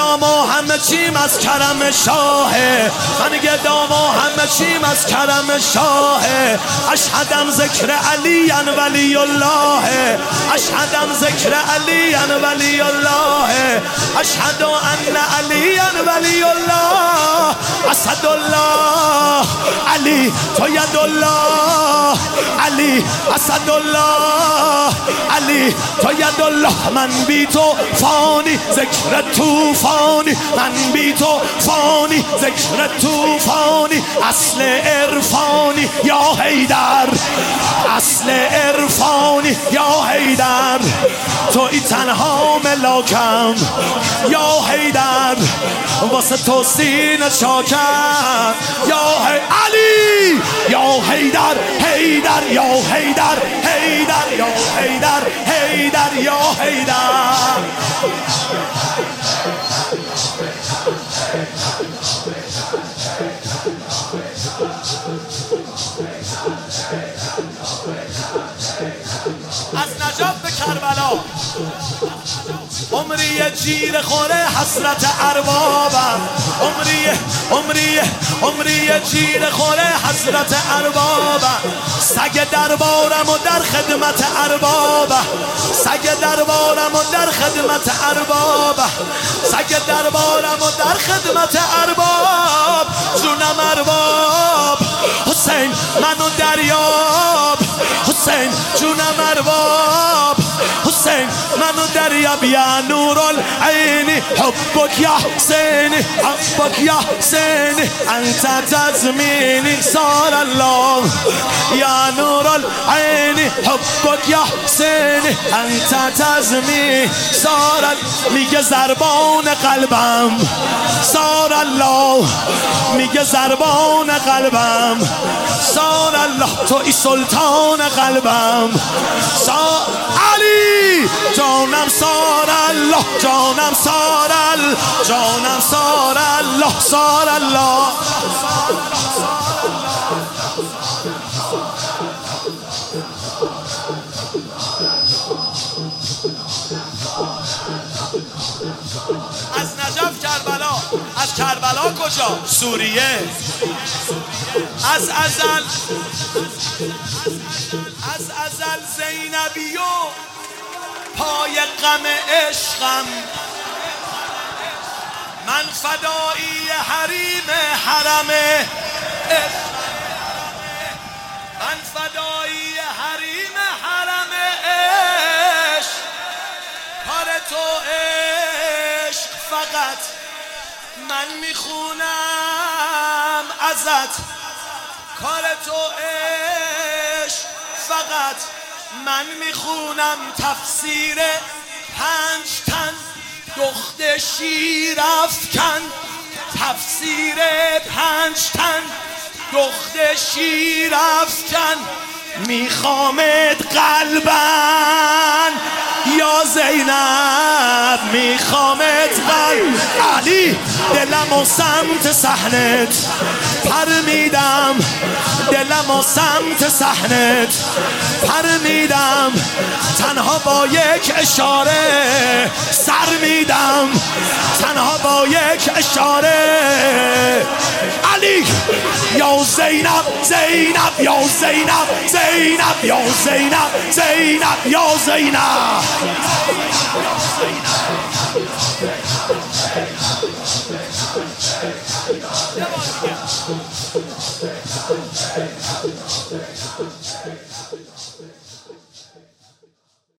گدام و همه چیم از کرم شاهه، من گدام و همه چیم از کرم شاهه. اشهدم ذکر علی ولی الله، اشهدم ذکر علی ولی الله، اشهد ان علی ولی الله. اسد الله علی تو ید الله، علی اسد الله علی تو ید الله. من بی تو فانی ذکر توفانی، من بی تو فانی ذکر توفانی. اصل عرفانی یا حیدر، اصل عرفانی یا حیدر. توی تنها ملاکم یا حیدر، واسه تو سینه چاکم یا علی یا حیدر، حیدر یا حیدر، حیدر یا حیدر، حیدر یا حیدر. از نجف به کربلا عمری جیر خوره حسرت اربابم، عمری جیر خوره حسرت اربابم. سگ دربارم و در خدمت اربابم، سگ دربارم و در خدمت اربابم، سگ دربارم و در خدمت ارباب. جونم ارباب حسین منو دریاب، حسین جونم ارباب حسین منو دریاب. یا نور العین حبک یا حسینی، حبک یا حسینی انت تزمینی صار الله. یا نور العین حبک یا حسینی انت تزمینی صار. میگه زربان قلبم صار الله، میگه زربان قلبم صار الله. توی سلطان قلبم صار علی جانم صار الله، جانم صار الله، جانم صار الله، صار الله. از نجف کربلا، از کربلا کجا؟ سوریه. از ازل زینبی و پای غم عشقم، من فدایی حریم حرم عشق، من فدایی حریم حرم عشق. کار تو عشق فقط من میخونم ازت، کار تو عشق فقط من میخونم. تفسیر 5 تن دخت شیر افکن، تفسیر 5 تن دخت شیر افکن. میخوامت قلبن یا زینب، میخوامت قلب علی. دلم و سمت صحنت پر میدم، دلم و سمت صحنت پر میدم. تنها با یک اشاره سر میدم، تنها با یک اشاره. علی یا زینب، زینب یا زینب، زینب یا زینب، زینب یا زینب. Thank you.